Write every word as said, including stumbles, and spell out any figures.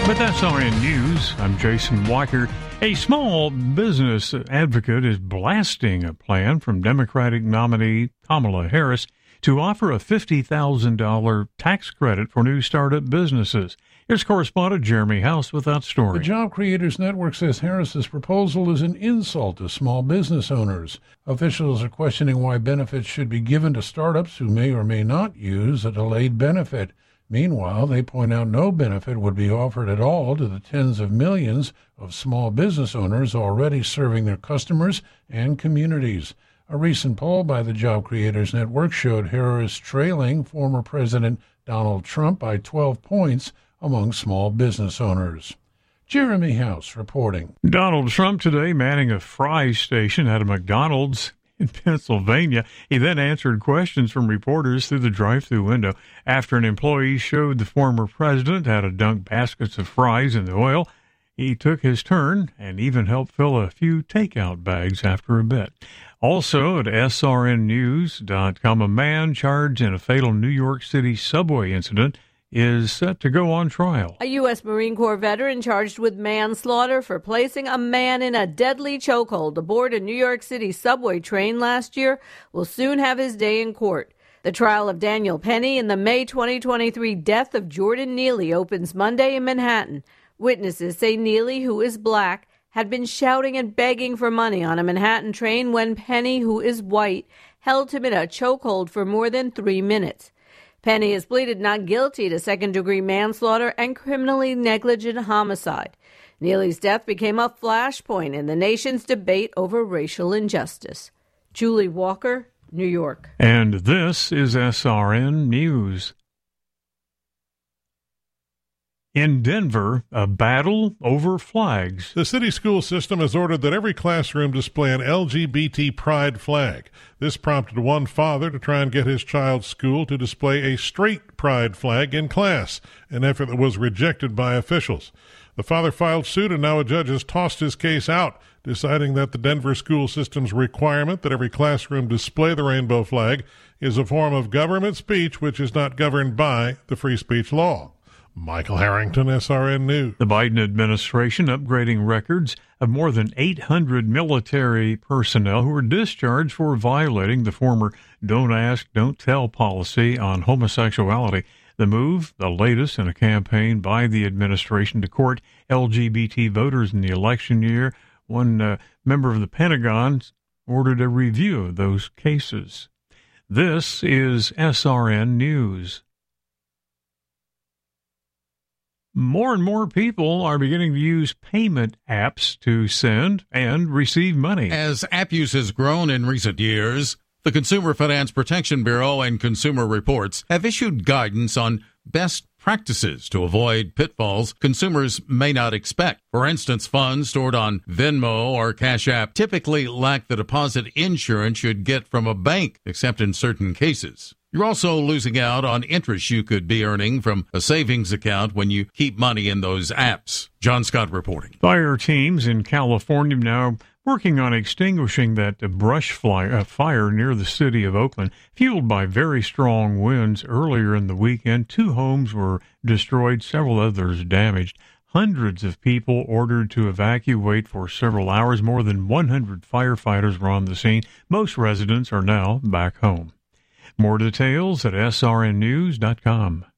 But that's R N News. I'm Jason Walker. A small business advocate is blasting a plan from Democratic nominee Kamala Harris to offer a fifty thousand dollars tax credit for new startup businesses. Here's correspondent Jeremy House with that story. The Job Creators Network says Harris's proposal is an insult to small business owners. Officials are questioning why benefits should be given to startups who may or may not use a delayed benefit. Meanwhile, they point out no benefit would be offered at all to the tens of millions of small business owners already serving their customers and communities. A recent poll by the Job Creators Network showed Harris trailing former President Donald Trump by twelve points among small business owners. Jeremy House reporting. Donald Trump today manning a fry station at a McDonald's in Pennsylvania. He then answered questions from reporters through the drive-thru window after an employee showed the former president how to dunk baskets of fries in the oil. He took his turn and even helped fill a few takeout bags after a bit. Also at S R N news dot com, a man charged in a fatal New York City subway incident is set to go on trial. A U S Marine Corps veteran charged with manslaughter for placing a man in a deadly chokehold aboard a New York City subway train last year will soon have his day in court. The trial of Daniel Penny in the May twenty twenty-three death of Jordan Neely opens Monday in Manhattan. Witnesses say Neely, who is black, had been shouting and begging for money on a Manhattan train when Penny, who is white, held him in a chokehold for more than three minutes. Penny has pleaded not guilty to second-degree manslaughter and criminally negligent homicide. Neely's death became a flashpoint in the nation's debate over racial injustice. Julie Walker, New York. And this is S R N News. In Denver, a battle over flags. The city school system has ordered that every classroom display an L G B T pride flag. This prompted one father to try and get his child's school to display a straight pride flag in class, an effort that was rejected by officials. The father filed suit, and now a judge has tossed his case out, deciding that the Denver school system's requirement that every classroom display the rainbow flag is a form of government speech which is not governed by the free speech law. Michael Harrington, S R N News. The Biden administration upgrading records of more than eight hundred military personnel who were discharged for violating the former Don't Ask, Don't Tell policy on homosexuality. The move, the latest in a campaign by the administration to court L G B T voters in the election year. One uh, member of the Pentagon ordered a review of those cases. This is S R N News. More and more people are beginning to use payment apps to send and receive money. As app use has grown in recent years, the Consumer Finance Protection Bureau and Consumer Reports have issued guidance on best practices to avoid pitfalls consumers may not expect. For instance, funds stored on Venmo or Cash App typically lack the deposit insurance you'd get from a bank, except in certain cases. You're also losing out on interest you could be earning from a savings account when you keep money in those apps. John Scott reporting. Fire teams in California now working on extinguishing that brush fly, uh, fire near the city of Oakland. Fueled by very strong winds earlier in the weekend, two homes were destroyed, several others damaged. Hundreds of people ordered to evacuate for several hours. More than one hundred firefighters were on the scene. Most residents are now back home. More details at S R N news dot com.